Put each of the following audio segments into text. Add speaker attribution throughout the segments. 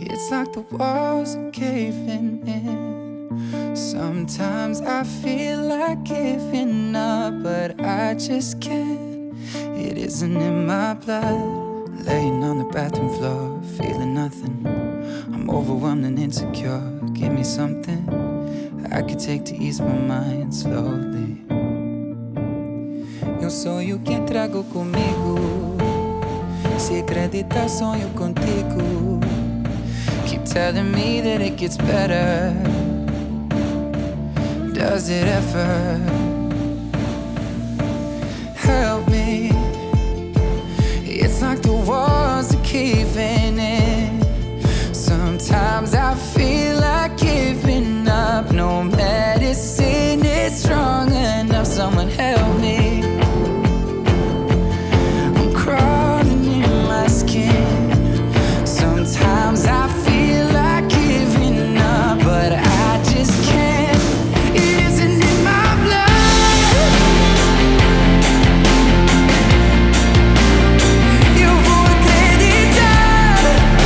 Speaker 1: It's like the walls are caving in. Sometimes I feel like giving up, but I just can't. It isn't in my blood. Laying on the bathroom floor, feeling nothing. I'm overwhelmed and insecure. Give me something I could take to ease my mind slowly. Eu sonho que trago comigo. Se acreditar, sonho contigo. Keep telling me that it gets better. Does it ever? Help me. It's like the walls are caving in. Sometimes I feel like giving up. No medicine is strong enough. Someone help me. I'm crawling in my skin. Sometimes I feel like giving up, but I just can't. It isn't in my blood. Eu vou acreditar.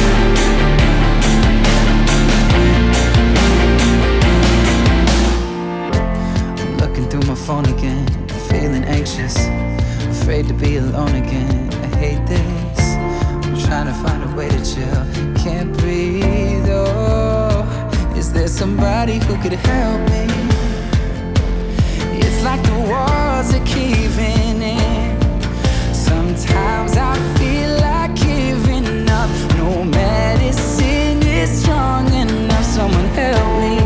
Speaker 1: I'm looking through my phone again, feeling anxious, afraid to be alone again. I hate this. I'm trying to find a way to chill. Can't breathe, oh. Is there somebody who could help me? It's like the walls are caving in. Sometimes I feel like giving up. No medicine is strong enough. Someone help me.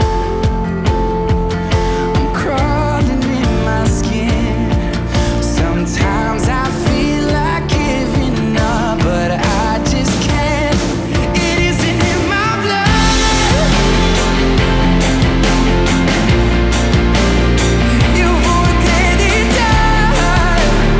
Speaker 1: I'm crawling in my skin. Sometimes I feel like giving up, but I just can't. It isn't in my blood. Eu vou acreditar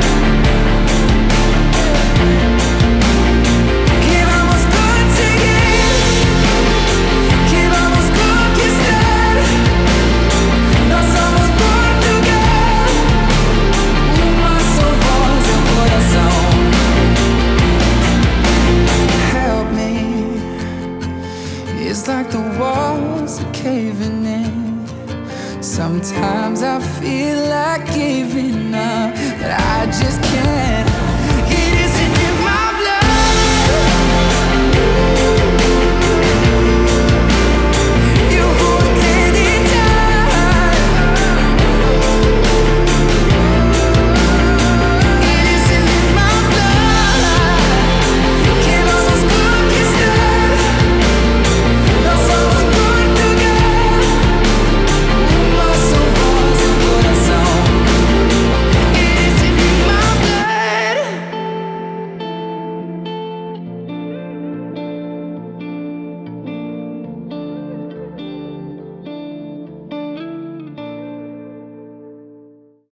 Speaker 1: que vamos conseguir, que vamos conquistar. Nós somos Portugal. Uma só voz é o coração. Help me. It's like the walls are caving in. Sometimes I feel like giving up, but I just can't.